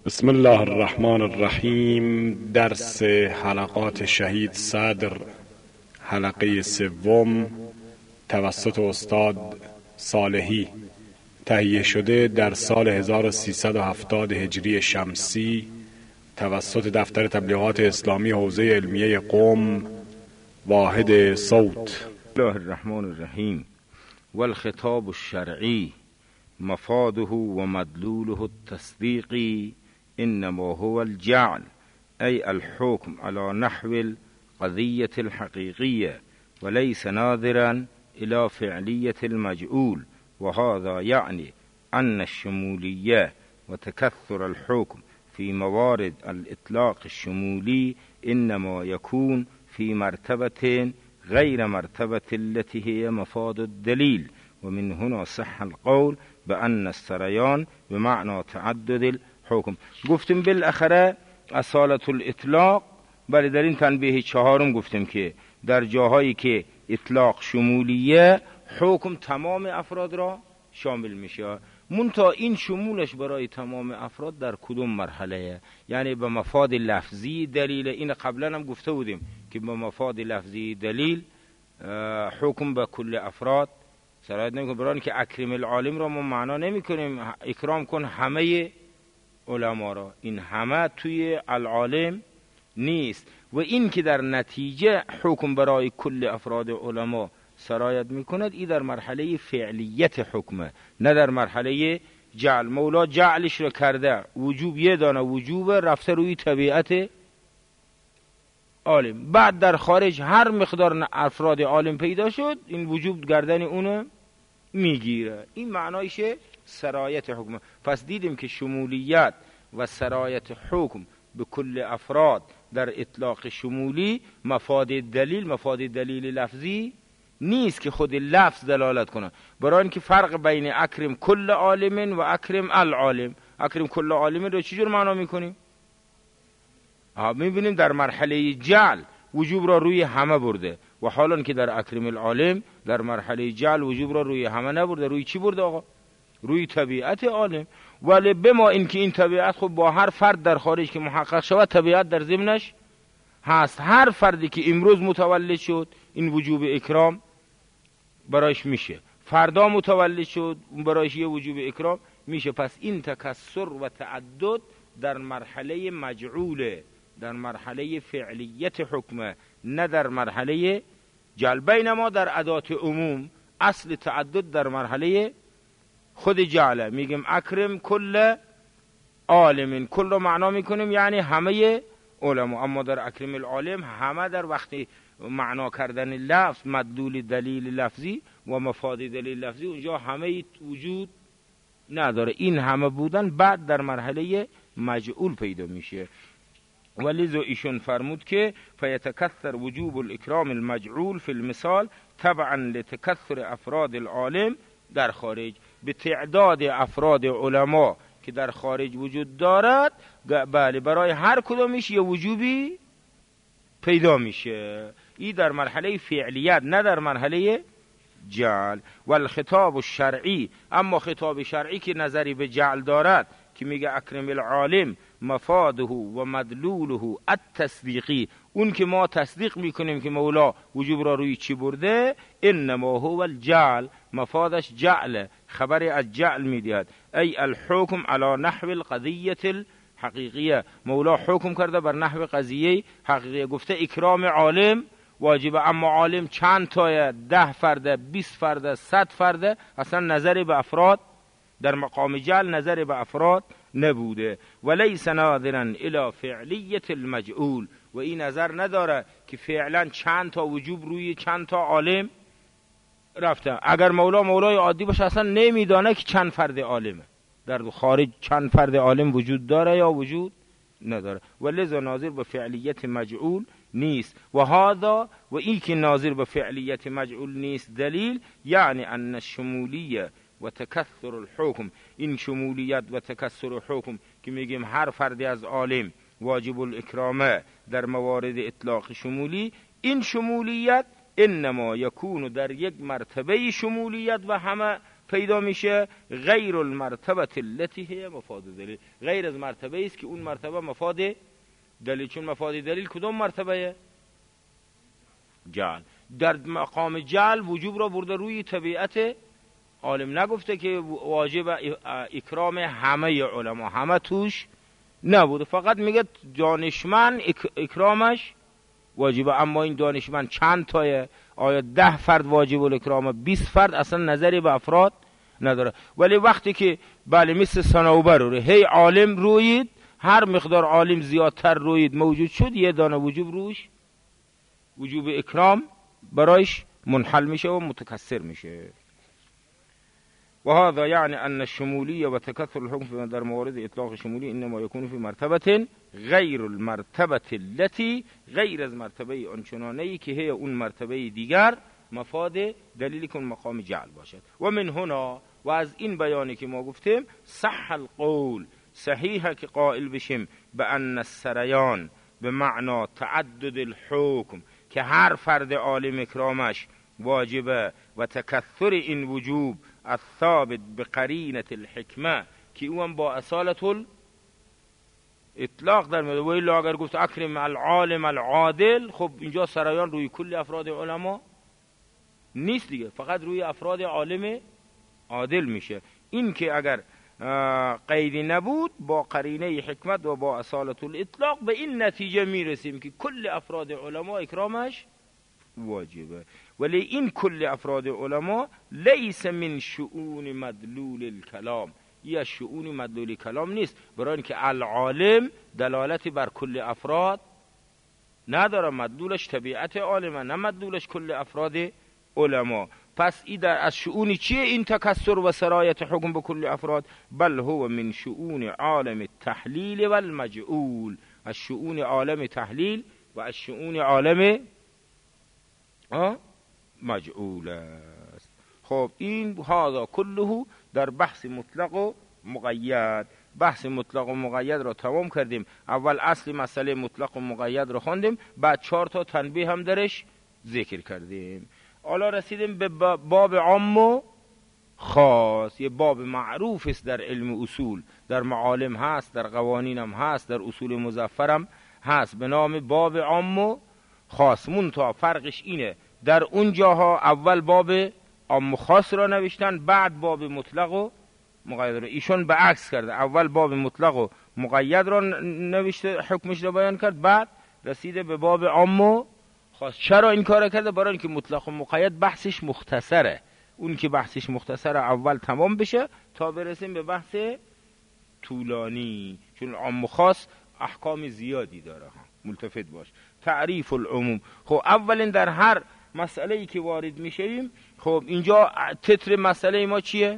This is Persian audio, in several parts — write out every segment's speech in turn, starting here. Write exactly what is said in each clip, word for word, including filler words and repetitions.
بسم الله الرحمن الرحیم. درس حلقات شهید صدر، حلقه سوم، توسط استاد صالحی، تهیه شده در سال هزار و سیصد و هفتاد هجری شمسی توسط دفتر تبلیغات اسلامی حوزه علمیه قم، واحد صوت. بسم الله الرحمن الرحیم. والخطاب الشرعی مفاده و مدلوله التصدیقی انما هو الجعل، ای الحكم على نحو القضية الحقيقية وليس ناظرا الى فعلية المجعول، وهذا يعني ان الشمولية وتكثر الحكم في موارد الإطلاق الشمولي انما يكون في مرتبة غير مرتبة التي هي مفاد الدليل، ومن هنا صح القول بأن السريان بمعنى تعدد الحكم. گفتیم بالاخره اصالة الاطلاق، بله در این تنبیه چهارم گفتیم که در جاهایی که اطلاق شمولیه حکم تمام افراد را شامل میشه، منتها این شمولش برای تمام افراد در کدوم مرحله؟ یعنی به مفاد لفظی دلیل، این قبلا هم گفته بودیم که به مفاد لفظی دلیل حکم به کل افراد سرایت نمیکنه، برای که اکرم العالم را ما معنا نمی کنیم اکرام کن همه علما را، این همه توی العالم نیست، و این که در نتیجه حکم برای کل افراد علما سرایت میکند، این در مرحله فعلیت حکمه، نه در مرحله جعل. مولا جعلش رو کرده وجوب، یه دانه وجوب رفته روی طبیعت عالم، بعد در خارج هر مقدار افراد عالم پیدا شد این وجوب گردن اونو میگیره، این معنایش سرایت حکم. پس دیدیم که شمولیت و سرایت حکم به کل افراد در اطلاق شمولی مفاد دلیل، مفاد دلیل لفظی نیست که خود لفظ دلالت کنه، برای اینکه فرق بین اکرم کل عالم و اکرم العالم، اکرم کل عالم رو چجور معنا میکنیم؟ میبینیم در مرحله جعل وجوب را روی همه برده، و حالا که در اکرم العالم در مرحله جعل وجوب را روی همه نبرده، روی چی برده آقا؟ روی طبیعت عالم. ولی بما اینکه این طبیعت خب با هر فرد در خارج که محقق شود طبیعت در ضمنش هست، هر فردی که امروز متولد شد این وجوب اکرام برایش میشه، فردا متولد شد برایش یه وجوب اکرام میشه. پس این تکثر و تعدد در مرحله مجعوله، در مرحله فعلیت حکمه، نه در مرحله جعل. بینما در ادات عموم اصل تعدد در مرحله خود جعله، میگیم اکرم کل عالم، کل رو معنا میکنیم یعنی همه علما، اما در اکرم العالم همه در وقتی معنا کردن لفظ مدلول دلیل لفظی و مفاد دلیل لفظی اونجا همه وجود نداره، این همه بودن بعد در مرحله مجعول پیدا میشه. ولذا ایشون فرمود که فیتکثر وجوب الاکرام المجعول فی المثال تبعا لتکثر افراد العالم در خارج، به تعداد افراد علما که در خارج وجود دارد، بله برای هر کدومش یه وجوبی پیدا میشه، این در مرحله فعلیت نه در مرحله جعل. والخطاب الشرعی، اما خطاب شرعی که نظری به جعل دارد که میگه اکرم العالم مفاده و مدلوله التصدیقی، اون که ما تصدیق میکنیم که مولا وجوب را روی چی برده، انما هو الجعل، مفادش جعل، خبری از جعل میدهد، ای الحکم علی نحو القضیة الحقیقیه، مولا حکم کرده بر نحو قضیه حقیقیه، گفته اکرام عالم واجبه، اما عالم چند تایه، ده فرده، بیست فرده، صد فرده، اصلا نظری به افراد در مقام جعل نظر به افراد نبوده. ولیس ناظرا الی فعلیت المجعول، و این نظر نداره که فعلا چند تا وجوب روی چند تا عالم رفته. اگر مولا مولای عادی باشه اصلا نمیدانه که چند فرد عالمه، در خارج چند فرد عالم وجود داره یا وجود نداره، ولذا ناظر به فعلیت مجعول نیست. و هذا، و این که ناظر به فعلیت مجعول نیست دلیل، یعنی ان الشمولیه و تکثر الحکم، این شمولیت و تکثر حکم که میگیم هر فردی از عالم واجب الاکرامه در موارد اطلاق شمولی، این شمولیت انما یکون در یک مرتبه شمولیت و همه پیدا میشه غیر المرتبه التي هي مفاد دلیل، غیر از مرتبه است که اون مرتبه مفاد دلیل. چون مفاد دلیل کدوم مرتبه؟ جعل. در مقام جعل وجوب را برده روی طبیعت عالم، نگفته که واجب اکرام همه علما، همه توش نبوده، فقط میگه دانشمند اکرامش واجبه. اما این دانشمند چند تایه؟ آیا ده فرد واجب الاکرامه، بیست فرد؟ اصلا نظری به افراد نداره. ولی وقتی که بله مثل صنوبر رو هی عالم روید، هر مقدار عالم زیادتر روید موجود شد، یه دانه وجوب روش، وجوب اکرام برایش منحل میشه و متکثر میشه. و هذا یعنی ان الشمولیه و تکثر الحکم در موارد اطلاق شمولی انما یکون فی مرتبه غیر المرتبه التي، غیر از مرتبه آنچنانه‌ای که هی اون مرتبه دیگر مفاد دلیلی کن مقام جعل باشد. و من هنا، و از این بیانی که ما گفتیم، صح القول، صحیحه که قائل بشیم به ان السریان به معنا تعدد الحکم، که هر فرد عالم اکرامش واجبه، و تکثر این وجوب الثابت بقرینه الحکمه، که اون با اصالت اطلاق در میاد. و الا اگر گفت اکرم العالم العادل، خب اینجا سرایان روی کل افراد علما نیست دیگه، فقط روی افراد عالم عادل میشه. این که اگر قیدی نبود، با قرینه حکمت و با اصالت الاطلاق به این نتیجه میرسیم که کل افراد علما اکرامش واجبه. ولی این کل افراد علما لیس من شؤون مدلول الکلام، یا شؤون مدلول کلام نیست، برای اینکه العالم دلالتی بر کل افراد نداره، مدلولش طبیعت عالمه، نه مدلولش کل افراد علما. پس این در از شؤون چیه این تکثر و سرایت حکم به کل افراد؟ بل هو من شؤون عالم التحلیل و المجعول، از شؤون عالم تحلیل و از شؤون عالم مجعول است. خب این هذا كله در بحث مطلق و مقید. بحث مطلق و مقید را تمام کردیم. اول اصل مسئله مطلق و مقید را خواندیم، بعد چهار تا تنبیه هم درش ذکر کردیم. حالا رسیدیم به باب عام و خاص. یه باب معروف است در علم اصول، در معالم هست، در قوانین هم هست، در اصول مظفر هم هست، به نام باب عام و خاص. منتها فرقش اینه، در اون جاها اول باب عام و خاص را نوشتن، بعد باب مطلق و مقید را. ایشون به عکس کرده، اول باب مطلق و مقید را نوشته، حکمش را بیان کرد، بعد رسیده به باب عام و خاص. چرا این کار کرده؟ برای اینکه مطلق و مقید بحثش مختصره، اون که بحثش مختصره اول تمام بشه تا برسیم به بحث طولانی، چون عام و خاص احکام زیادی داره. ملتفت باش. تعریف العموم. خب اولین در هر مسئله ای که وارد میشیم، خب اینجا تتر مسئله ما چیه؟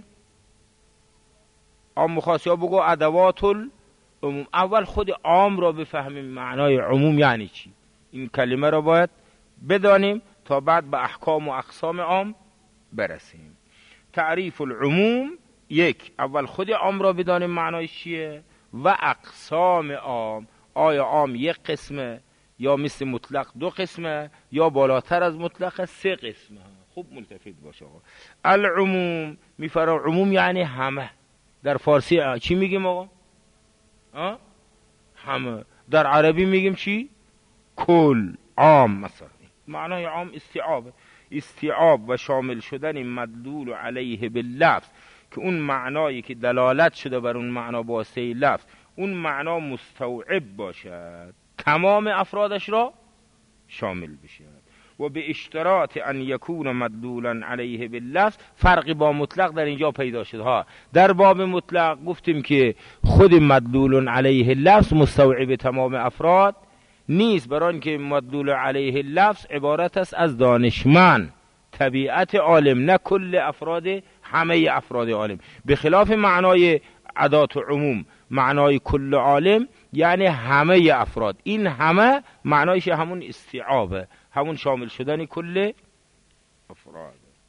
عام و خاص، یا بگو ادوات العموم. اول خود عام را بفهمیم، معنای عموم یعنی چی، این کلمه را باید بدانیم تا بعد به احکام و اقسام عام برسیم. تعریف العموم، یک، اول خود عام را بدانیم معنای چیه، و اقسام عام. آیا عام یک قسمه، یا مثل مطلق دو قسمه، یا بالاتر از مطلق سه قسمه؟ خوب ملتفت باش آقا. العموم میفرم، عموم یعنی همه. در فارسی چی میگیم آقا؟ آه؟ همه. در عربی میگیم چی؟ کل، عام. مثلا معنای عام استیعاب، استیعاب و شامل شدن مدلول علیه باللفظ، که اون معنایی که دلالت شده بر اون معنا با واسطه لفظ، اون معنا مستوعب باشد، تمام افرادش را شامل بشد. و به اشتراط ان یکون مدلولا علیه باللفظ، فرقی با مطلق در اینجا پیدا شد ها. در باب مطلق گفتیم که خود مدلول علیه اللفظ مستوعب تمام افراد نیست، برای اینکه مدلول علیه اللفظ عبارت است از دانشمند، طبیعت عالم، نه کل افراد، همه افراد عالم. به خلاف معنای ادات عموم، معنای کل عالم یعنی همه افراد. این همه معنایش همون استیعابه، همون شامل شدن کل افراد.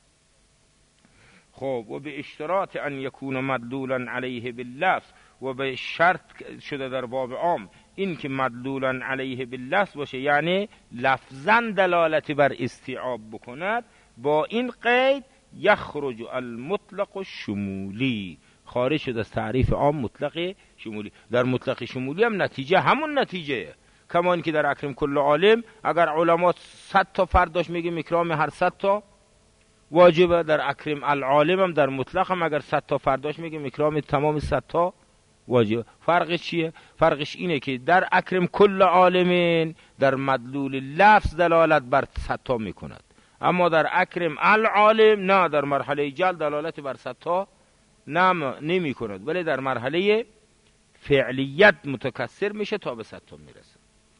خب و به اشتراط ان یکون مدلولا علیه باللفظ، و به شرط شده در باب عام این که مدلولا علیه باللفظ باشه، یعنی لفظاً دلالتی بر استیعاب بکند، با این قید یخرج المطلق الشمولی، خارج شد از تعریف عام مطلق شمولی. در مطلق شمولی هم نتیجه همون نتیجه، کمان که در اکرم کل عالم اگر علما صد تا فرد داشت میگیم اکرام هر صد تا واجبه، در اکرم العالم هم در مطلق هم اگر صد تا فرد داشت میگیم اکرام تمام صد تا واجبه. فرقش چیه؟ فرقش اینه که در اکرم کل عالمین در مدلول لفظ دلالت بر صد تا میکند، اما در اکرم العالم نه، در مرحله جل دلالت بر صد تا نمی کند، ولی در مرحله فعلیت متکثر میشه تا به صد تا میرسه.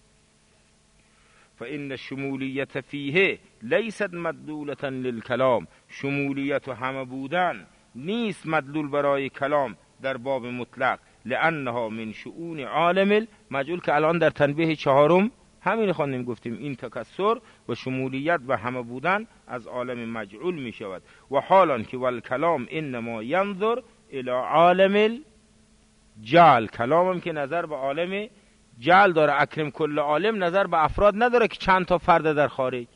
فإن الشمولیت فیه لیست مدلولة للکلام، شمولیت و همه بودن نیست مدلول برای کلام در باب مطلق، لانها من شؤون عالم المجعول، که الان در تنبیه چهارم همین خواندیم گفتیم این تکثر و شمولیت و همه بودن از عالم مجعول می شود. و حالان که والکلام انما ینظر الى عالم الجعل، کلامم که نظر به عالم جعل داره، اکرم کل عالم نظر به افراد نداره که چند تا فرد در خارج.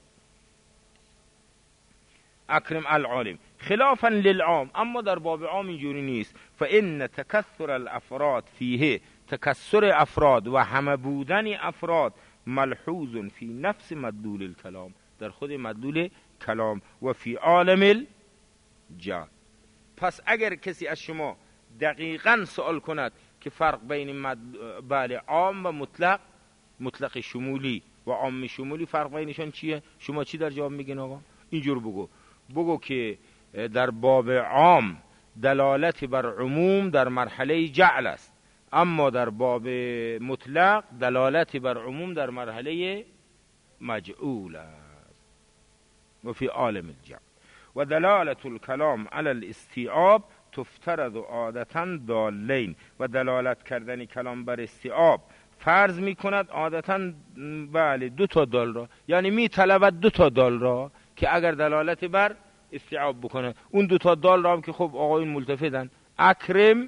اکرم العالم خلافا للعام، اما در باب عام اینجوری نیست. فان تکثر الافراد فیه، تکثر افراد و همه بودن افراد ملحوظ فی نفس مدلول الکلام، در خود مدلول کلام و فی عالم الجعل. پس اگر کسی از شما دقیقاً سوال کند که فرق بین مد... بله عام و مطلق، مطلق شمولی و عام شمولی فرق بینشون چیه، شما چی در جواب میگین آقا؟ اینجور بگو بگو که در باب عام دلالت بر عموم در مرحله جعل است، اما در باب مطلق دلالت بر عموم در مرحله مجعول است. و فی عالم الجعل و دلالت الکلام علی الاستیعاب تفترض عادتا دالین، و دلالت کردن کلام بر استیعاب فرض می کند عادتا بله دو تا دال را، یعنی می طلبد دو تا دال را که اگر دلالت بر استیعاب بکنه. اون دو تا دال را هم که خب آقایون ملتفتن، اکرم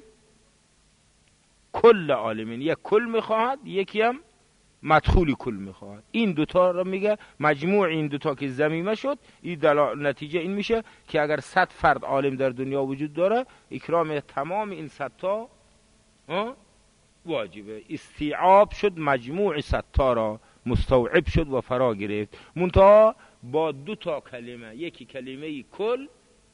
کل عالمین، یک کل میخواهد یکی هم مدخولی کل میخواهد. این دوتا را میگه مجموع این دوتا که ضمیمه شد، این دلال... نتیجه این میشه که اگر صد فرد عالم در دنیا وجود داره اکرام تمام این صد تا واجبه. استیعاب شد مجموع صد تا را مستوعب شد و فرا گرفت، منتها با دو تا کلمه، یکی کلمه کل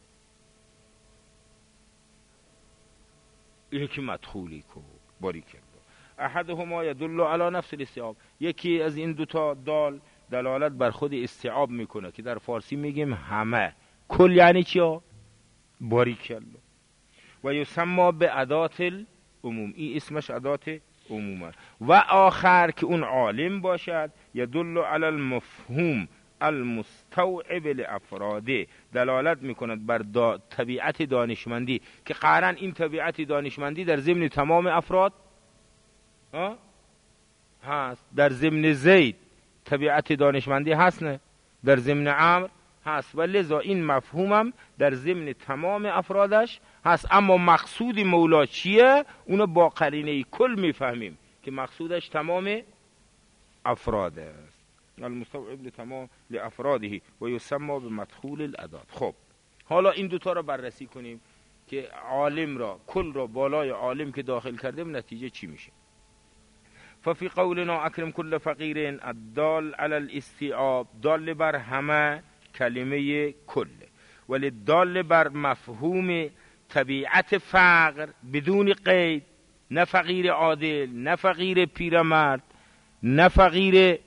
یکی مدخولی کل. باریک الله. احدهما یدل علی نفس الاستیعاب، یکی از این دوتا دال دلالت بر خود استیعاب میکنه که در فارسی میگیم همه. کل یعنی چی؟ باریک الله. و یسمى به ادات العموم، این اسمش ادات عمومه. و آخر که اون عالم باشد یدل علی المفهوم المستوعب لافراده، دلالت میکند بر دا طبیعت دانشمندی که قرن این طبیعت دانشمندی در ضمن تمام افراد ها هست. در ضمن زید طبیعت دانشمندی هست، نه در ضمن عمرو هست، و لذا این مفهومم در ضمن تمام افرادش هست. اما مقصود مولا چیه؟ اونو با قرینه کل میفهمیم که مقصودش تمام افراد است. المستوعب لتمام لافراده و یسمى به مدخول الادات. خب حالا این دوتا رو بررسی کنیم که عالم را کل را بالای عالم که داخل کردیم نتیجه چی میشه. ففی قولنا اکرم کل فقیر الدال علی الاستیعاب، دال بر همه کلمه کل، ولی دال بر مفهوم طبیعت فقر بدون قید، نه فقیر عادل، نه فقیر پیرمرد، نه فقیر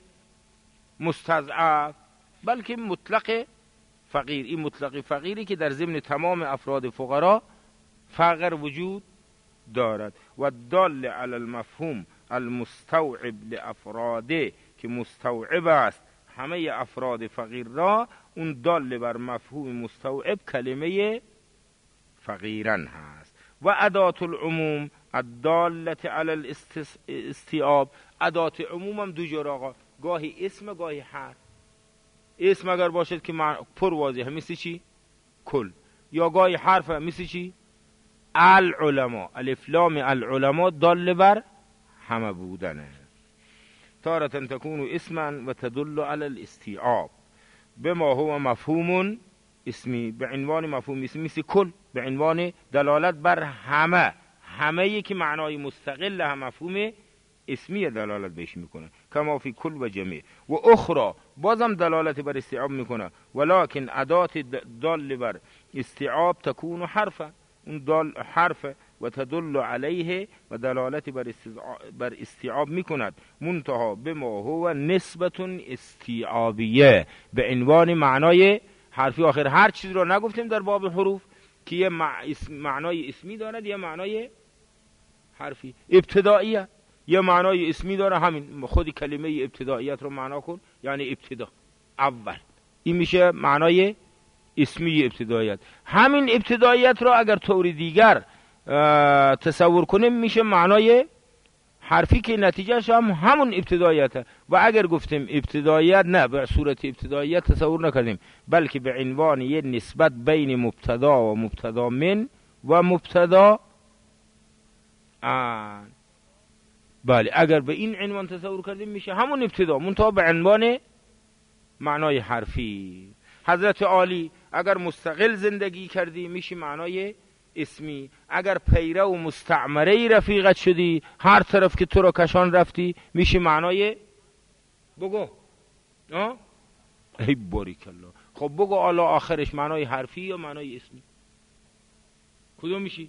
مستضعف، بلکه مطلق فقیر. این مطلق فقیری که در ضمن تمام افراد فقرا فقر وجود دارد. و دال علی المفهوم المستوعب لافراده، که مستوعب است همه افراد فقیر را، اون دال بر مفهوم مستوعب کلمه فقیرن هست. و ادات العموم الدالت علی الاستیعاب، ادات عموم هم دو جور آقا، گاهی اسم گاهی حرف. اسم اگر باشد که پر واضحه مثل چی؟ کل. یا گاهی حرف مثل چی؟ العلماء، الف لام العلماء دال بر همه بودنه. تارة تكون اسما و تدل علی الاستیعاب بما هو مفهوم اسمی به عنوان مفهوم اسمی، مثل کل به عنوان دلالت بر همه، همه که معنای مستقل هم مفهوم اسمی دلالت بهش میکنه، کما فی کل و جمع. و اخرى بازم دلالت بر استیعاب میکنه، ولکن ادات دال بر استیعاب تکون حرفا، اون دال حرف و تدل علیه و دلالت بر بر استیعاب میکند، منتها بما هو نسبت استیعابیه، به عنوان معنای حرفی. آخر هر چیز رو نگفتیم در باب حروف که یه معنای اسمی دارد یه معنای حرفی. ابتدائیه یه معنای اسمی داره، همین خود کلمه ابتدائیت رو معنا کن، یعنی ابتدا، اول، این میشه معنای اسمی ابتداییت. همین ابتداییت رو اگر طور دیگر تصور کنیم میشه معنای حرفی که نتیجهش هم همون ابتداییته. و اگر گفتیم ابتداییت نه به صورت ابتداییت تصور نکردیم، بلکه به عنوان یه نسبت بین مبتدا و مبتدا من و مبتدا آن. بله اگر به این عنوان تصور کردیم میشه همون ابتدا، منتها به عنوان معنای حرفی. حضرت عالی اگر مستقل زندگی کردی میشه معنای اسمی، اگر پیره و مستعمره رفیقت شدی هر طرف که تو رو کشان رفتی میشه معنای بگو آه؟ ای باریکالله. خب بگو حالا آخرش معنای حرفی یا معنای اسمی کدوم میشی؟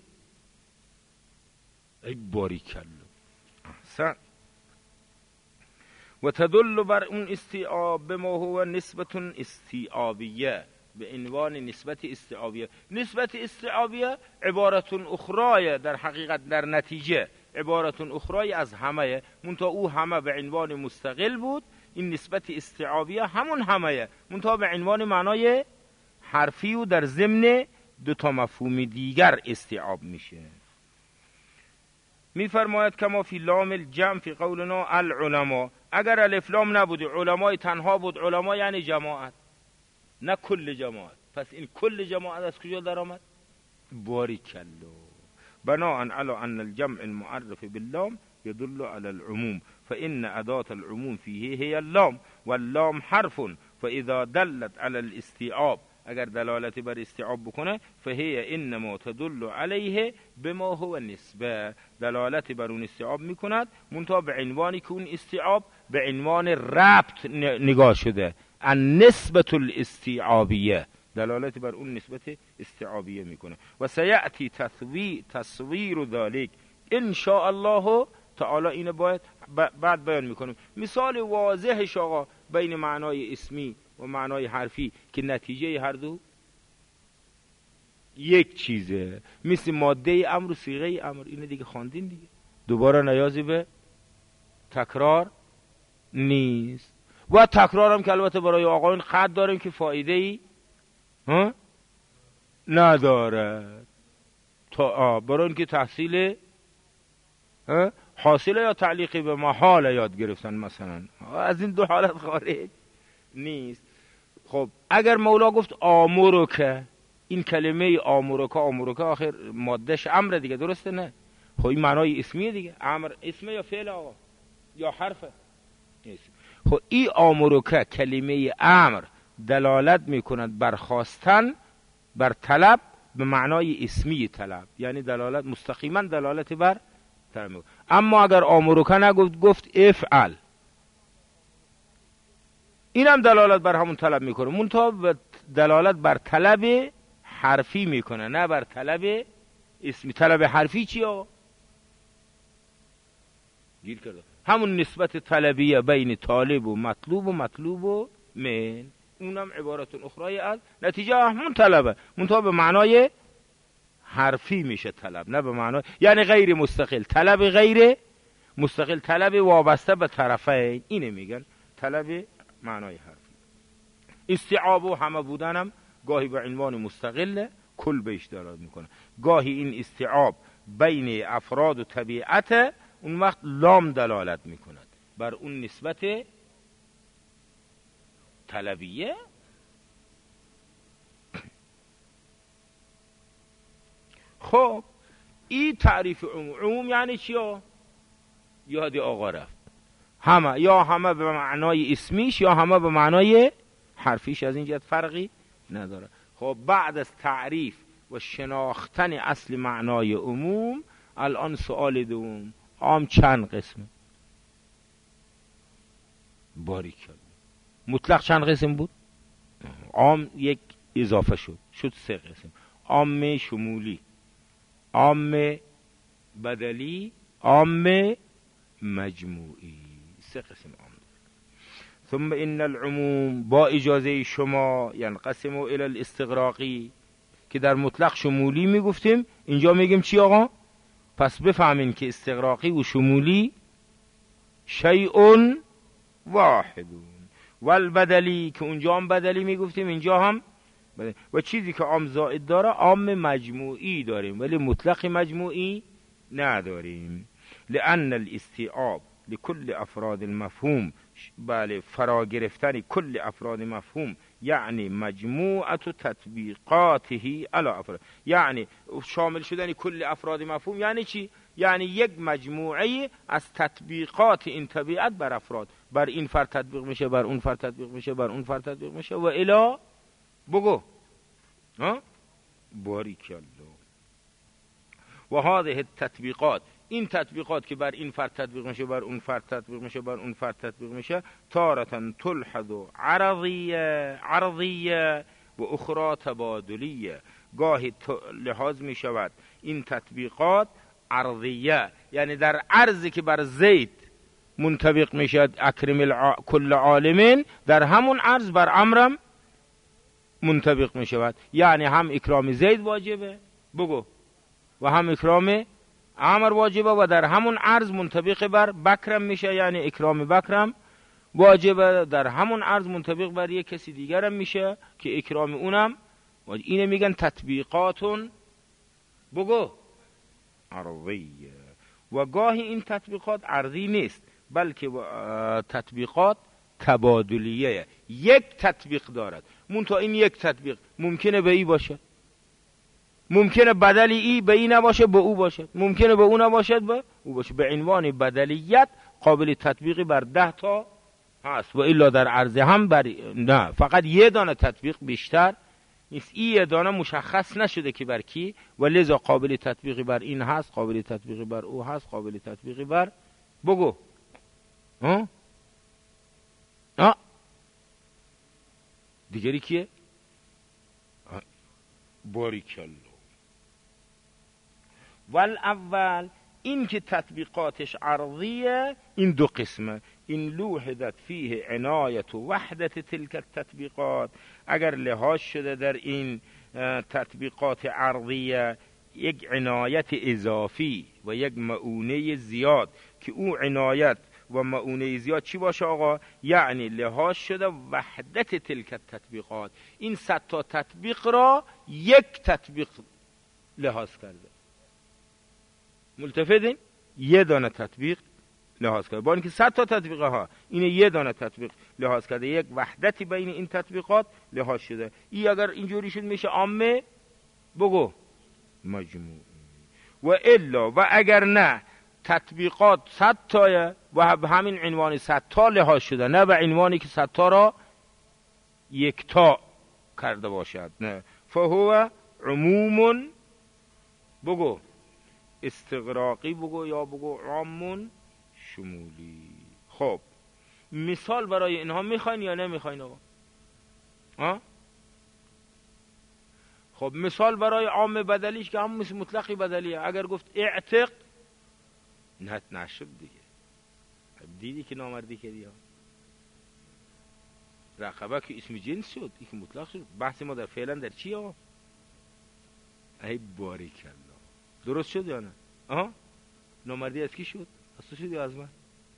ای باریکالله. احسن. و تدل بر اون استیعاب بما هو نسبت استیعابیه، به عنوان نسبت استیعابیه. نسبت استیعابیه عبارت اخرای، در حقیقت در نتیجه عبارت اخرای از همه، منتها او همه به عنوان مستقل بود، این نسبت استیعابیه همون همه منتها به عنوان معنای حرفی و در ضمن دو تا مفهوم دیگر استیعاب میشه. میفرماید کما فی لام الجمع فی قولنا العلماء، اگر الف لام نبود علمای تنها بود، علما یعنی جماعت نه کل جماعت، پس این کل جماعت از کجا در آمد؟ باریکالله. بناء علی ان الجمع المعرف باللام يدل على العموم فإن أداة العموم فيه هي اللام واللام حرف فإذا دلت على الاستيعاب، اگر دلالت بر استیعاب بکنه فهي انما تدل علیه بما هو نسبه، دلالت بر اون استیعاب میکند منتها به عنوانی که اون استیعاب به عنوان ربط نگاه شده، النسبة الاستیعابیه، دلالت بر اون نسبت استیعابیه میکنه. و سیأتی تصویر ذلك ان شاء الله تعالی، اینو باید بعد بیان میکنیم. مثال واضحش آقا بین معنای اسمی و معنای حرفی که نتیجه هر دو یک چیزه، مثل ماده امر و صیغه امر، اینو دیگه خواندین دیگه، دوباره نیازی به تکرار نیست. و تکرار هم که البته برای آقایون قد داریم که فایده ای ها نداره، تا برای اینکه تحصیل حاصله یا تعلیقی به محال یاد گرفتن مثلا، از این دو حالت خارج نیست. خب اگر مولا گفت آمرک، این کلمه آمرک آمرک آخر مادهش امر دیگه، درسته نه؟ خب این معنای اسمیه دیگه، امر اسمه یا فعل آقا یا حرفه؟ نیست. خب این آمرک کلمه امر دلالت میکند بر خواستن، بر طلب به معنای اسمی طلب، یعنی دلالت مستقیما دلالت بر طلب. اما اگر آمرک نگفت، گفت افعل، اینم دلالت بر همون طلب میکنه منتها دلالت بر طلب حرفی میکنه نه بر طلب اسمی. طلب حرفی چیه؟ گیر کرده همون نسبت طلبیه بین طالب و مطلوب و مطلوب و من، اونم عبارت اخرای از نتیجه همون طلبه منتها به معنای حرفی میشه طلب، نه به معنای یعنی غیر مستقل، طلب غیر مستقل، طلب وابسته به طرفین، اینه میگن طلب معنای حرفی. استیعاب و همه بودنم گاهی به عنوان مستقل کل بهش دلالت میکنه، گاهی این استیعاب بین افراد و طبیعت، اون وقت لام دلالت میکند بر اون نسبت طلبیه. خب این تعریف عموم. عموم یعنی چیا؟ یادی آقا رفت، همه، یا همه به معنای اسمیش یا همه به معنای حرفیش، از این جهت فرقی نداره. خب خب بعد از تعریف و شناختن اصل معنای عموم، الان سوال دوم، عام چند قسمه؟ باریکلا. مطلق چند قسم بود؟ عام یک اضافه شد، شد سه قسم: عام شمولی، عام بدلی، عام مجموعی. سه قسم عام. ثم ان العموم با اجازه شما ینقسم الى الاستغراقی، که در مطلق شمولی میگفتیم، اینجا میگیم چی آقا؟ پس بفهمین که استغراقی و شمولی شیء واحد. والبدلی که اونجا هم بدلی میگفتیم، اینجا هم بدلی. و چیزی که عام زائد داره عام مجموعی داریم، ولی مطلق مجموعی نداریم. لأن الاستیعاب لكل افراد المفهوم، بله، فرا گرفتن کل افراد مفهوم، یعنی مجموعه تطبیقاته علی افراد، یعنی شامل شدن کل افراد مفهوم. یعنی چی؟ یعنی یک مجموعه از تطبیقات این طبیعت بر افراد، بر این فرد تطبیق میشه، بر اون فرد تطبیق میشه، بر اون فرد تطبیق میشه و الی بگو ها باریکالله. و هذه التطبیقات، این تطبیقات که بر این فرد تطبیق میشه، بر اون فرد تطبیق میشه، بر اون فرد تطبیق میشه، تارة تلحظ عرضیه عرضیه و اخرى تبادلیه. گاهی لحاظ میشود این تطبیقات عرضیه، یعنی در عرضی که بر زید منطبق میشد اکرم الع... کل عالمین، در همون عرض بر امرم منطبق میشود. یعنی هم اکرام زید واجبه بگو و هم اکرام عمر واجبه، و در همون عرض منطبق بر بکرم میشه، یعنی اکرام بکرم واجبه، در همون عرض منطبق بر یک کسی دیگرم میشه که اکرام اونم. اینه میگن تطبیقاتون بگو عرضیه. و گاهی این تطبیقات عرضی نیست، بلکه تطبیقات تبادلیه، یک تطبیق دارد. منتها این یک تطبیق ممکنه به ای باشه، ممکنه بدلی ای به ای نباشه به او باشد، ممکنه به او نباشد به او باشه. به عنوان بدلیت قابل تطبیقی بر ده تا هست، و الا در عرض هم بر نه، فقط یه دانه تطبیق بیشتر نیست. این یه دانه مشخص نشده که بر کی، و لذا قابل تطبیقی بر این هست، قابل تطبیقی بر او هست، قابل تطبیقی بر بگو ها ها دیگری کیه؟ باریکالله. والاول این که تطبیقاتش عرضیه، این دو قسمه. این لوحدت فیه عنایت و وحدت تلک التطبیقات، اگر لحاظ شده در این تطبیقات عرضیه یک عنایت اضافی و یک مؤونه زیاد، که او عنایت و مؤونه زیاد چی باشه آقا؟ یعنی لحاظ شده وحدت تلک التطبیقات، این صد تا تطبیق را یک تطبیق لحاظ کرده. ملتفتین؟ یه دانه تطبیق لحاظ کرده، با اینکه صد تا تطبیق ها، اینه یه دانه تطبیق لحاظ کرده، یک وحدتی بین این تطبیقات لحاظ شده. این اگر اینجوری شد میشه عامه بگو مجموع. و الا و اگر نه تطبیقات صد تایه و به همین عنوان صد تا لحاظ شده، نه به عنوانی که صد تا را یک تا کرده باشد، نه. فهو عموم بگو استغراقی بگو یا بگو عامون شمولی. خب مثال برای اینها میخواین یا نمیخواین آقا؟ ها؟ خب مثال برای عام بدلیش که هم مثل مطلقی بدلیه، اگر گفت اعتق نه نشد دیگه، دیدی که نامردی کردی ها. رقبه که اسم جنس شد، این که مطلق شد. بحث ما در فعلا در چی آقا؟ ای باریکالله، درست شد یا نه؟ آها نامردی از کی شد؟ از تو شد یا از من؟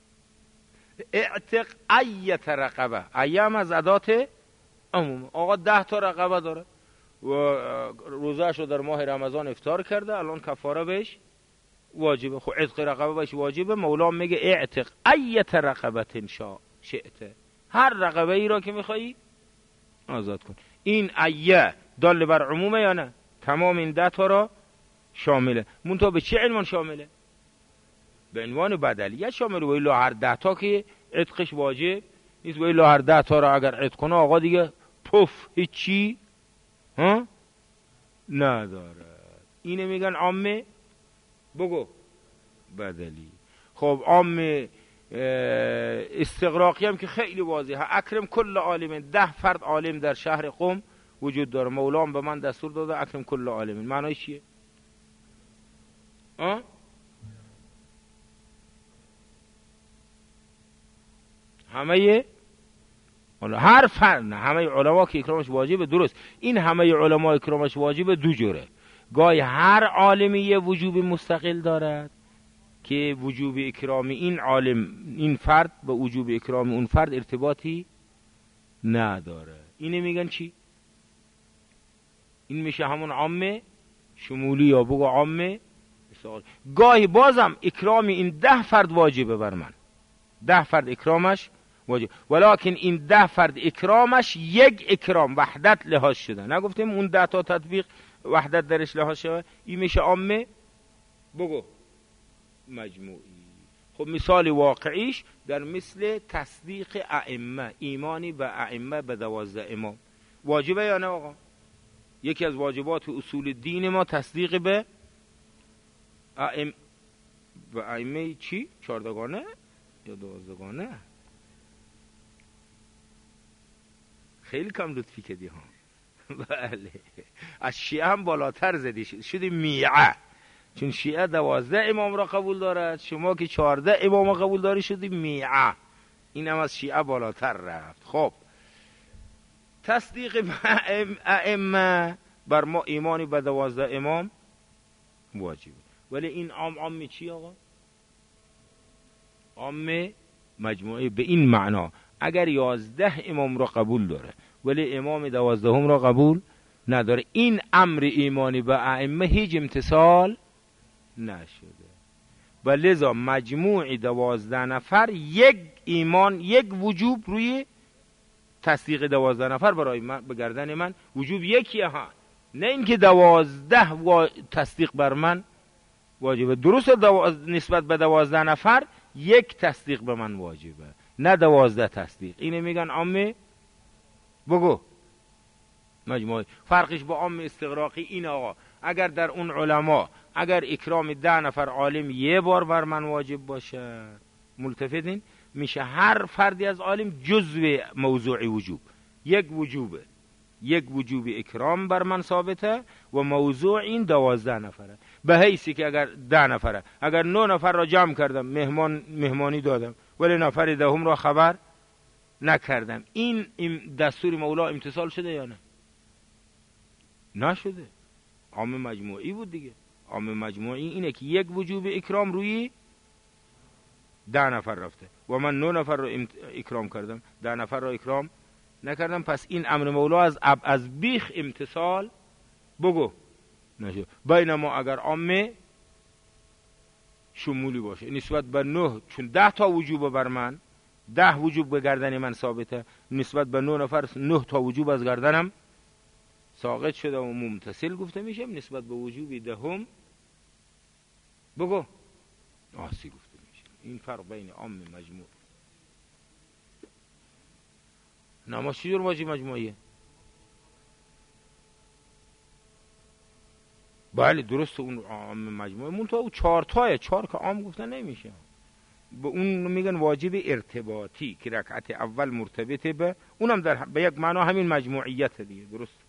اعتق ایت رقبه، ایم از ادات عموم. آقا ده تا رقبه داره و روزهشو در ماه رمضان افطار کرده، الان کفاره بهش واجبه. خب عتق رقبه بهش واجبه. مولا میگه اعتق ایت رقبه شاء شئت، هر رقبه ای را که میخوایی آزاد کن. این ایه دال بر عمومه یا نه؟ تمام این ده تا را شامله. منتها به چه عنوان شامله؟ به عنوان بدلیت شامله. و الا هر ده تا که عتقش واجب نیست، و الا هر ده تا را اگر عتق کنه آقا دیگه پف هیچی ها ندارد. اینه میگن عامه. بگو بدلی. خب عامه استغراقی هم که خیلی واضحه. اکرم کل عالم، ده فرد عالم در شهر قم وجود داره. مولام به من دستور داده اکرم کل عالم. معنی چیه؟ آه؟ همه حالا هر فرد، نه همه علما که اکرامش واجبه، درست. این همه علما اکرامش واجبه دو جوره. گاهی هر عالمی یه وجوب مستقل دارد که وجوب اکرام این عالم، این فرد به وجوب اکرام اون فرد ارتباطی نداره. اینه میگن چی؟ این میشه همون عامه شمولی، یا بگو عامه. گاهی بازم اکرام این ده فرد واجبه بر من، ده فرد اکرامش واجب، ولیکن این ده فرد اکرامش یک اکرام وحدت لحاظ شده. نگفتیم اون ده تا تطبیق وحدت درش لحاظ شده؟ این میشه عامه. بگو مجموعی. خب مثال واقعیش در مثل تصدیق ائمه، ایمانی به ائمه، به دوازده امام واجبه یا نه آقا؟ یکی از واجبات اصول دین ما تصدیق به ائمه. به ائمه چی؟ چهاردگانه یا دوازدگانه؟ خیلی کم لطفی کردی ها. بله، از شیعه هم بالاتر زدی، شدی میعه، چون شیعه دوازده امام را قبول دارد، شما که چهارده امام را قبول داری شدی میعه. این هم از شیعه بالاتر رفت. خب تصدیق ائمه بر ما ایمانی به دوازده امام واجبه. ولی این عام عام چی آقا؟ عام مجموعه به این معنا اگر یازده امام را قبول داره ولی امام دوازدهم را قبول نداره، این امر ایمانی به ائمه هیچ امتثال نشده. و لذا مجموع دوازده نفر یک ایمان، یک وجوب روی تصدیق دوازده نفر برای من به گردن من وجوب یکیه ها، نه اینکه دوازده و تصدیق بر من واجبه. درست دواز... نسبت به دوازده نفر یک تصدیق به من واجبه، نه دوازده تصدیق. اینه میگن عامه. بگو مجموعه. فرقش با عام استغراقی این آقا، اگر در اون علما اگر اکرام ده نفر عالم یه بار بر من واجب باشه، ملتفتین، میشه هر فردی از عالم جزو موضوع وجوب، یک وجوبه، یک وجوب اکرام بر من ثابته و موضوع این دوازده نفره. به حیثی که اگر ده نفره، اگر نه نفر را جمع کردم، مهمان مهمانی دادم ولی نفر دهم را خبر نکردم، این دستور مولا امتثال شده یا نه؟ نشده. عام مجموعی بود دیگه. عام مجموعی اینه که یک وجوب اکرام روی ده نفر رفته و من نه نفر را اکرام کردم، ده نفر را اکرام نکردم، پس این امر مولا از اب از بیخ امتثال بگو نشد. بینما اگر عامه شمولی باشه نسبت به نه، چون ده تا وجوب بر من، ده وجوب به گردن من ثابته، نسبت به نه نفر نه تا وجوب از گردنم ساقط شده و ممتثل گفته میشه، نسبت به وجوب دهم بگو آسی گفته میشه. این فرق بین عام مجموع. نماز چجور واجب مجموعیه؟ بله درست، اون عام مجموعه منتها او چهار تایه، چهار که عام گفتن نمیشه. به اون میگن واجب ارتباطی که رکعت اول مرتبطه به اونم در به یک معنا همین مجموعیت دیگه. درست.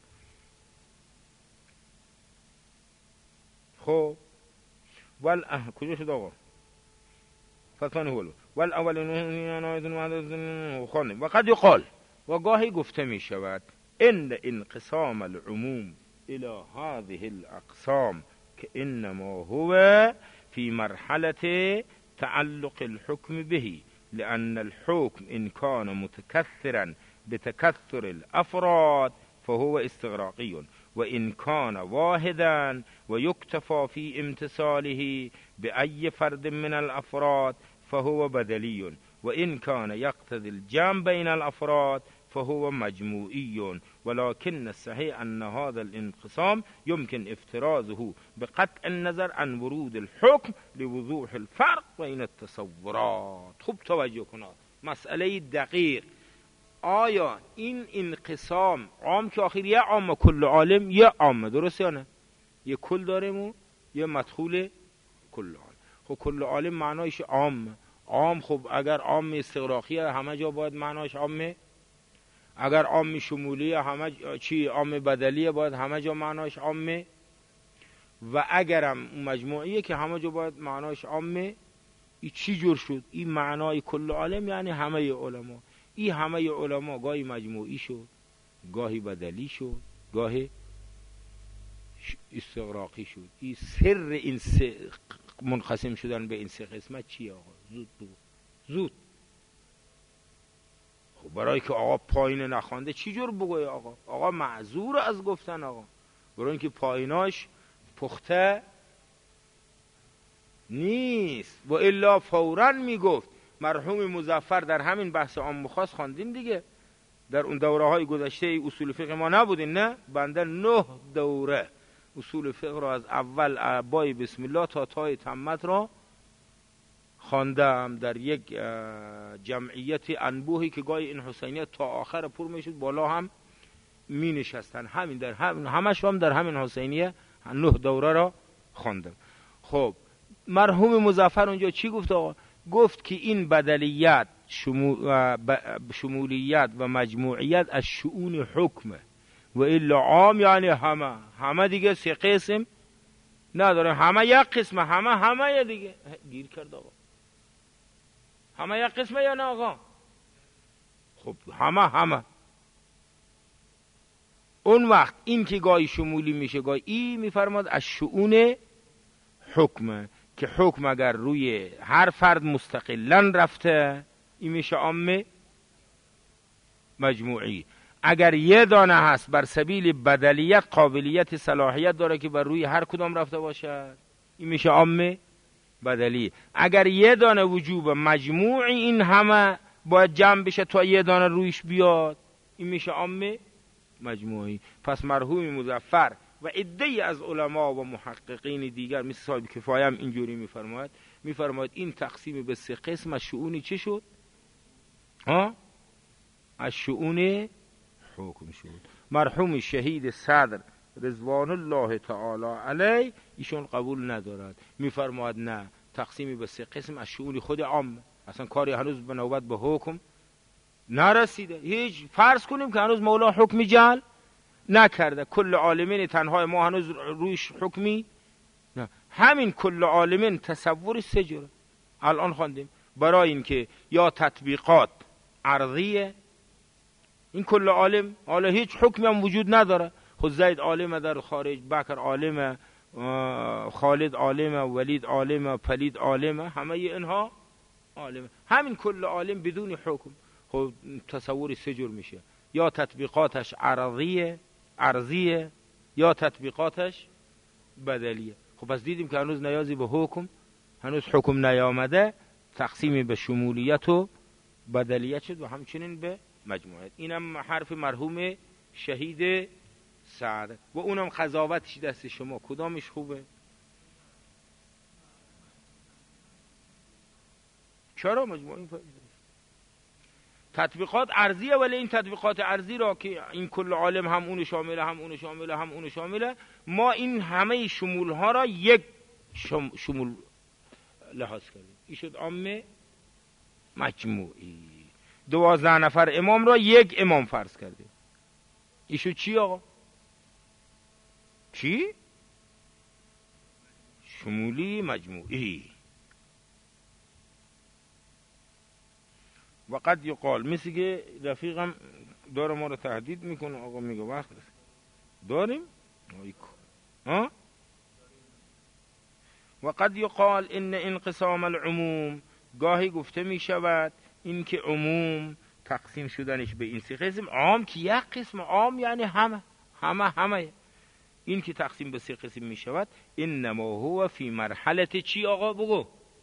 خب ول اه کجا شد آقا؟ فتان هولو ول اول خانه و قد یقال، و گاهی گفته می شود ان انقسام العموم الى هذه الاقسام که انما هو في مرحله تعلق الحكم به، لأن الحكم إن كان متكثرا بتكثر الأفراد فهو استغراقي، وإن كان واحدا ويكتفى في امتثاله بأي فرد من الأفراد فهو بدلي، وإن كان يقتضي الجمع بين الأفراد فهو مجموعي. ولكن الصحيح أن هذا الانقسام يمكن افترازه بقطع النظر عن ورود الحكم لوضوح الفرق بين التصورات. خوب توجه کنید، مسئله دقیق آیا این انقسام عام که آخر یه عام کل عالم یه عام، درست یا نه؟ یه کل داریم و یه مدخول کل عالم. خب کل عالم معنایش عام. عام خب اگر عام استغراقیه همه جا باید معناش عامه، اگر عام شمولیه همه جا چی عام بدلیه باید همه جا معناش عامه، و اگرم مجموعیه که همه جا باید معناش عامه. این چی جور شد؟ این معنای کل عالم یعنی همه علما. این همه علما گاهی مجموعی شد، گاهی بدلی شد، گاهی استغراقی شد. این سر این سه منقسم شدن به این سه قسمت چیه آقا؟ زود بگو زود. خب برای که آقا پایین نخوانده چی جور بگوی آقا؟ آقا معذور از گفتن آقا، برای اینکه پاییناش پخته نیست. و الا فوراً میگفت. مرحوم مظفر در همین بحث عام و خاص خواندیم دیگه، در اون دوره های گذشته اصول فقه ما نبودین نه؟ بنده نه دوره اصول فقه را از اول عبای بسم الله تا تای تمت را خواندم در یک جمعیت انبوهی که گاهی این حسینیت تا آخر پر میشد، بالا هم می نشستن. همین در هم همش هم در همین حسینیه نه دوره را خواندم. خب مرحوم مظفر اونجا چی گفت آقا؟ گفت که این بدلیت شمولیت و مجموعیت از شؤون حکمه، و الا عام یعنی همه همه دیگه سه قسم نداره، همه یک قسمه، همه همه دیگه. گیر کرد آقا، همه یک قسمه یا نه آقا؟ خب همه همه. اون وقت این که گاهی شمولی میشه گاهی ای میفرماد از شؤون حکمه، که حکم اگر روی هر فرد مستقلاً رفته این میشه عامه مجموعی. اگر یه دانه هست بر سبیل بدلیت قابلیت صلاحیت داره که بر روی هر کدام رفته باشه این میشه عامه بدلی. اگر یه دانه وجوب مجموعی این همه باید جمع بشه تا یه دانه رویش بیاد این میشه عامه مجموعی. پس مرحوم مظفر و عده‌ای از علما و محققین دیگر مثل صاحب کفایه هم اینجوری میفرماید میفرماید این تقسیم به سه قسم از شؤون چه شد؟ ها؟ از شؤون حکم شد. مرحوم شهید صدر رضوان الله تعالی علیه ایشون قبول ندارد، میفرماید نه، تقسیم به سه قسم از شؤون خود عام، اصلا کاری هنوز به نوبت به حکم نرسیده. هیچ فرض کنیم که هنوز مولا حکم جعل نکرده، کل عالمین تنها ما هنوز رویش حکمی نه. همین کل عالمین تصور سه جوره الان خواندیم، برای اینکه یا تطبیقات عرضیه، این کل عالم حالا هیچ حکمی هم وجود نداره، خود زید عالمه در خارج، بکر عالمه، خالد عالمه، ولید عالمه، پلید عالمه، همه اینها عالمه. همین کل عالم بدون حکم خب تصور سه جور میشه، یا تطبیقاتش عرضیه عرضیه یا تطبیقاتش بدلیه. خب پس دیدیم که هنوز نیازی به حکم، هنوز حکم نیامده، تقسیم به شمولیت و بدلیت شد و همچنین به مجموعیت. اینم حرف مرحوم شهید سعد و اونم قضاوتش دست شما، کدامش خوبه؟ چرا مجموعی تطبیقات ارضیه، ولی این تطبیقات ارضی را که این کل عالم هم اون شامله هم اون شامله هم اون شامله، ما این همه شمول ها را یک شم شمول لحاظ کردیم، این شد عام مجموعی. دوازده نفر امام را یک امام فرض کردیم، این شد چی آقا؟ چی؟ شمولی مجموعی. و قد یقال، مثل که رفیقم داره ما رو تهدید میکنه آقا، میگه وقت داریم ها؟ و قد یقال ان انقسام العموم، گاهی گفته میشود این که عموم تقسیم شدنش به این سه قسم، عام که یک قسم، عام یعنی همه همه همه، این که تقسیم به سه قسم میشود انما هو فی مرحله چی آقا بگو؟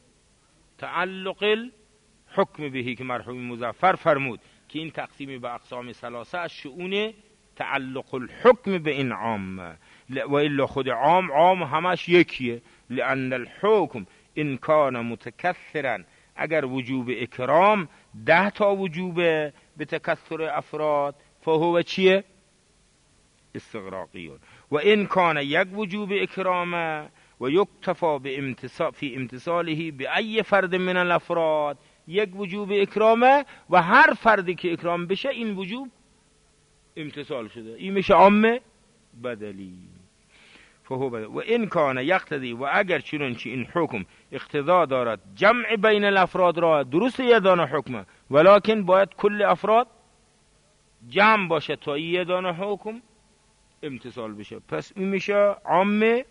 تعلق حکم بهی، که مرحوم مظفر فرمود که این تقسیم به اقسام ثلاثه از شؤون تعلق الحکم به این عام، و الا خود عام عام همش یکیه، لان الحکم ان کان متکثرا اگر وجوب اکرام ده تا وجوبه به تکثر افراد فهو چیه؟ استغراقی. و این کان یک وجوب اکرامه و یکتفا به امتصال فی امتصاله به ای فرد من الافراد، یک وجوب اکرامه و هر فردی که اکرام بشه این وجوب امتصال شده، این میشه عامه بدلی. فهو بدل. و این کان یقتضی، و اگر چنانچه این حکم اقتضا دارد جمع بین الافراد را، درست یه دانه حکمه ولکن باید کل افراد جمع باشه تا یه دانه حکم امتصال بشه، پس این میشه عامه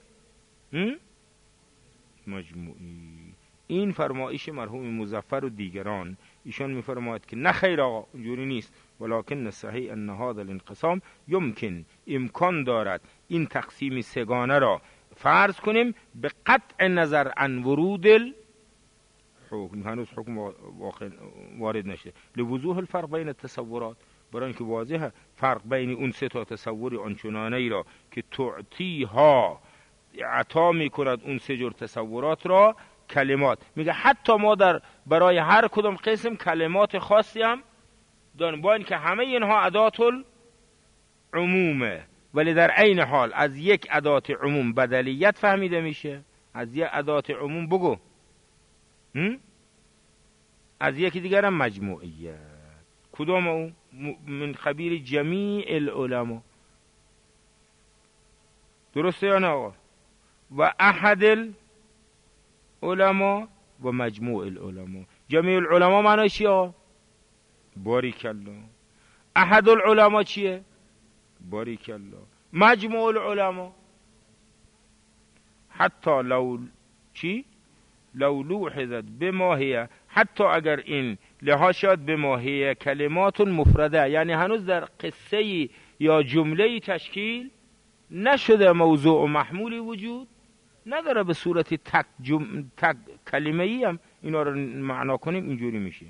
مجموعی. این فرمایش مرحوم مظفر و دیگران، ایشان میفرماید که نه خیر آقا اونجوری نیست، ولکن صحیح ان هذا الانقسام یمکن، امکان دارد این تقسیم سگانه را فرض کنیم به قطع نظر عن ورود الحکم، هنوز حکم واقع وارد نشده، لوضوح الفرق بین التصورات، برای اینکه واضحه فرق بین اون سه تا تصور آنچنانه ای را که تعطیها عطا میکند اون سه جور تصورات را کلمات، میگه حتی ما در برای هر کدام قسم کلمات خاصی هم داریم، با اینکه همه اینها ادات العمومه، ولی در عین حال از یک ادات عموم بدلیت فهمیده میشه، از یک ادات عموم بگو هم؟ از یکی دیگر هم مجموعیت. کدام اون؟ من خبیر جمیع العلماء، درسته یا نه آقا؟ و احد العلماء و مجموع العلماء. جمیع العلماء معنی چیه آقا؟ باریکالله. احد العلماء چیه؟ باریکالله. مجموع العلماء حتی لو چی؟ لو لوحظت بماهیه، حتی اگر این لحاظ شد بماهیه کلمات مفرده، یعنی هنوز در قصه یا جمله تشکیل نشده، موضوع و محمولی وجود نداره، به صورت تک, جم... تک کلمه ای هم اینا رو معنا کنیم اینجوری میشه.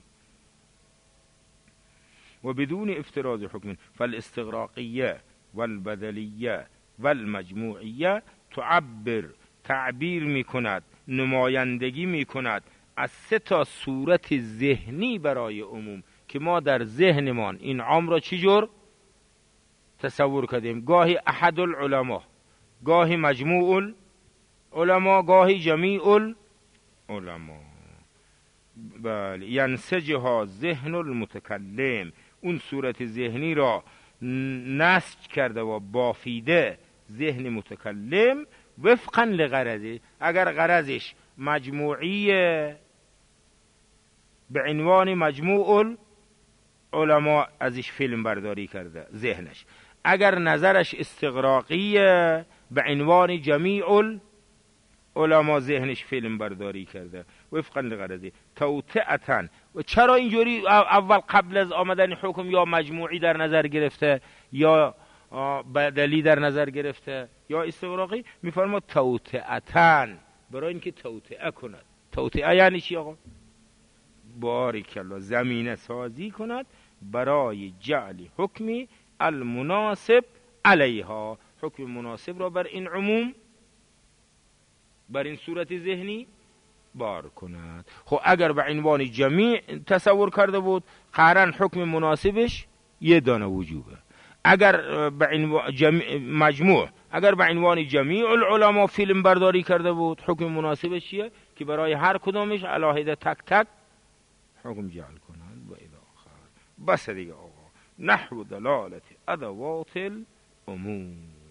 و بدون افتراض حکم فالاستغراقیه والبدلیه والمجموعیه تعبر، تعبیر میکند، نمایندگی میکند از سه تا صورت ذهنی برای عموم که ما در ذهنمان این عام را چی جور تصور کردیم، گاهی احد العلماء، گاهی مجموع العلماء، گاهی جمیع العلماء. بله، ینسجها ذهن المتکلم، اون صورت ذهنی را نسج کرده و بافیده ذهن متکلم وفقا لغرضه، اگر غرضش مجموعیه به عنوان مجموع العلماء ازش فیلم برداری کرده ذهنش، اگر نظرش استغراقیه به عنوان جمیع العلماء ذهنش فیلم برداری کرده وفقا لغرضه توطئتا. و چرا اینجوری اول قبل از آمدن حکم یا مجموعی در نظر گرفته یا بدلی در نظر گرفته یا استغراقی؟ میفرما توطئتا، برای اینکه توطئه کند. توطئه یعنی چی آقا؟ باریکالله، زمینه سازی کند برای جعل حکمی المناسب علیها، حکم مناسب را بر این عموم، بر این صورت ذهنی بار کند. خب اگر به عنوان جمیع تصور کرده بود قرن حکم مناسبش یه دانه وجوبه، اگر به عنوان جمیع مجموع، اگر به عنوان جمیع العلماء فیلم برداری کرده بود حکم مناسبش چیه که برای هر کدامش علاهده تک تک حکم جعل کنند. و الی آخر. بس دیگه آقا، نحو دلالت ادوات العموم.